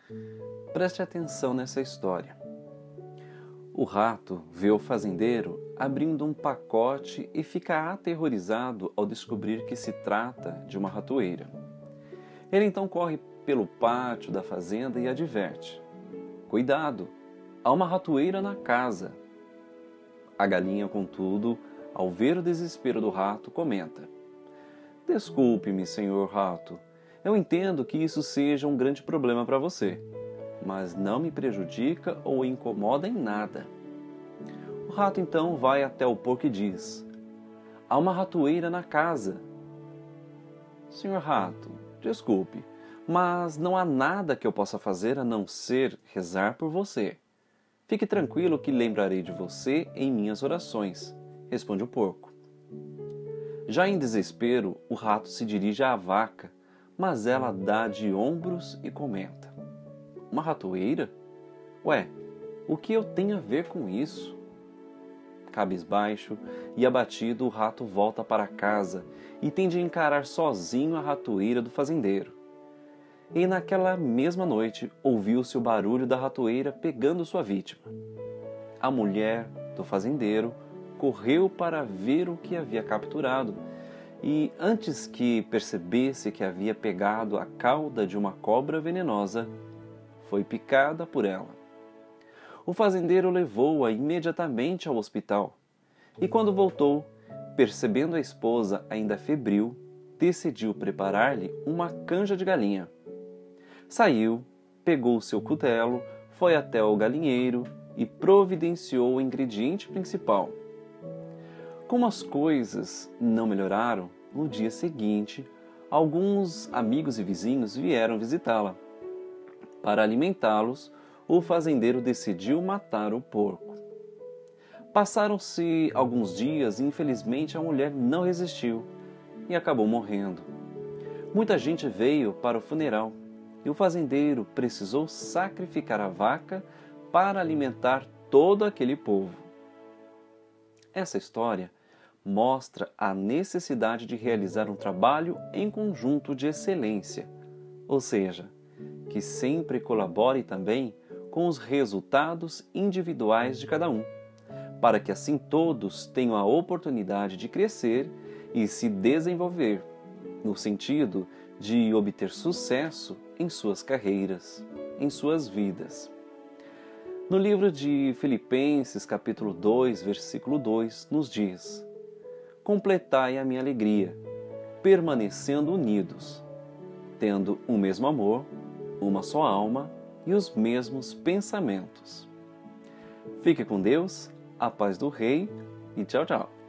Preste atenção nessa história. O rato vê o fazendeiro abrindo um pacote e fica aterrorizado ao descobrir que se trata de uma ratoeira. Ele então corre pelo pátio da fazenda e adverte: cuidado, há uma ratoeira na casa. A galinha, contudo, ao ver o desespero do rato, comenta: desculpe-me, senhor rato, eu entendo que isso seja um grande problema para você, mas não me prejudica ou incomoda em nada. O rato então vai até o porco e diz: há uma ratoeira na casa. Senhor rato, desculpe, mas não há nada que eu possa fazer a não ser rezar por você. Fique tranquilo que lembrarei de você em minhas orações, responde o porco. Já em desespero, o rato se dirige à vaca, mas ela dá de ombros e comenta: uma ratoeira? Ué, o que eu tenho a ver com isso? Cabisbaixo e abatido, o rato volta para casa e tem de encarar sozinho a ratoeira do fazendeiro. E naquela mesma noite ouviu-se o barulho da ratoeira pegando sua vítima. A mulher do fazendeiro correu para ver o que havia capturado e, antes que percebesse que havia pegado a cauda de uma cobra venenosa, foi picada por ela. O fazendeiro levou-a imediatamente ao hospital e, quando voltou, percebendo a esposa ainda febril, decidiu preparar-lhe uma canja de galinha. Saiu, pegou seu cutelo, foi até o galinheiro e providenciou o ingrediente principal. Como as coisas não melhoraram, no dia seguinte, alguns amigos e vizinhos vieram visitá-la. Para alimentá-los, o fazendeiro decidiu matar o porco. Passaram-se alguns dias e, infelizmente, a mulher não resistiu e acabou morrendo. Muita gente veio para o funeral e o fazendeiro precisou sacrificar a vaca para alimentar todo aquele povo. Essa história mostra a necessidade de realizar um trabalho em conjunto de excelência, ou seja, que sempre colabore também com os resultados individuais de cada um, para que assim todos tenham a oportunidade de crescer e se desenvolver, no sentido de obter sucesso em suas carreiras, em suas vidas. No livro de Filipenses, capítulo 2, versículo 2, nos diz: completai a minha alegria, permanecendo unidos, tendo um mesmo amor, uma só alma e os mesmos pensamentos. Fique com Deus, a paz do Rei e tchau, tchau.